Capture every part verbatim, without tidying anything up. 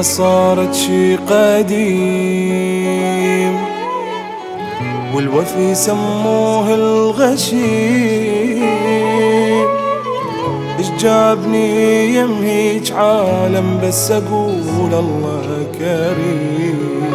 ما صارت شي قديم، والوفي سموه الغشيم. اش جابني يم هيج عالم بس اقول الله كريم.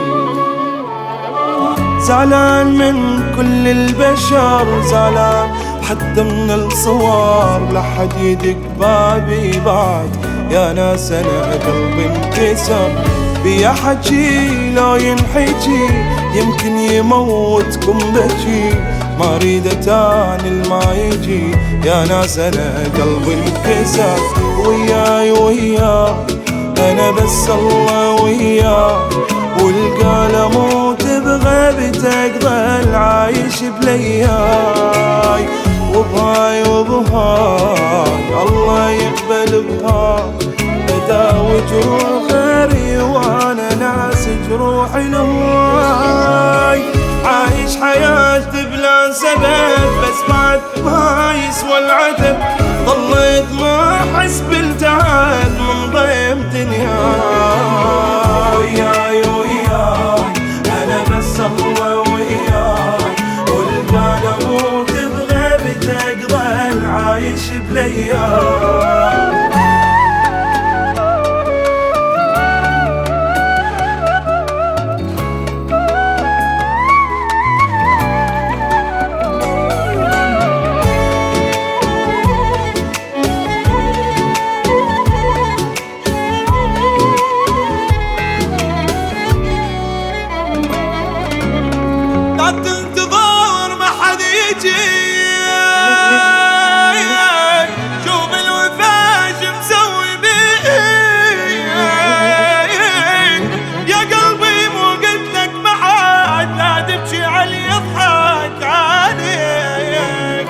زعلان من كل البشر، زعلان حتى من الصور، لحد يدق بابي بعد يا ناس انا قلبي انكسر. بيا حكي لو ينحكي يمكن يموتكم بكي، ما اريد تاني ما يجي يا ناس انا قلبي انكسر. وياي وياي انا بس الله وياي، والقال اموت بغيبتك ظل عايش بلياي. وبهاي وبهاي الله يقبل بهاي، اداوي جروح غيري وانا ناس جروحي لهواي. عايش حياتي بلا سبب بس بعد ما يسوى العتب، ضليت ما احس بالتعب من ضيم دنياي. وياي وياي انا بس الله وياي، والقال اموت بغيبتك ظل عايش بلياي. انتظار ما حد يجي، شوف الوفا شو مسوي بيه. يا قلبي مو قلت لك ما حد لا تبكي علي يضحك عليك.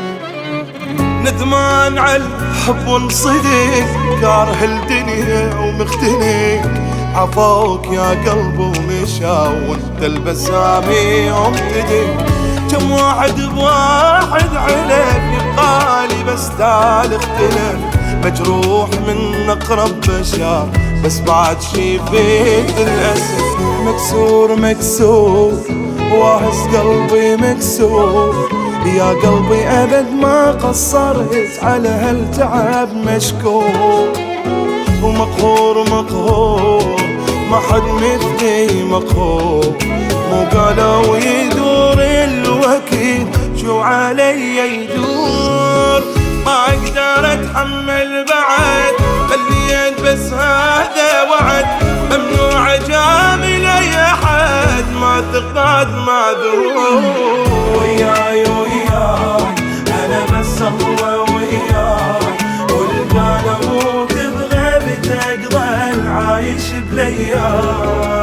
ندمان على الحب وانصدق، كاره الدنيا ومختنق. عفوك يا قلب ومشى وانت البسامي وامتدق. كم واحد بواحد عليك يبقالي بس تعال اختلف، مجروح من اقرب بشر بس بعد شي فيك الاسف. مكسور مكسور واهز قلبي مكسور، يا قلبي ابد ما قصرت على هالتعب مشكور. ومقهور مقهور ما حد مثلي مقهور، مو قالوا يدور الوكيل شو علي يدور. ما اقدر اتحمل بعد خليت بس هذا وعد، ممنوع اجامل اي احد ما تقعد معذور. وياي وياي انا بس الله وياي، والقال اموت بغيبتك ظل عايش بلياي.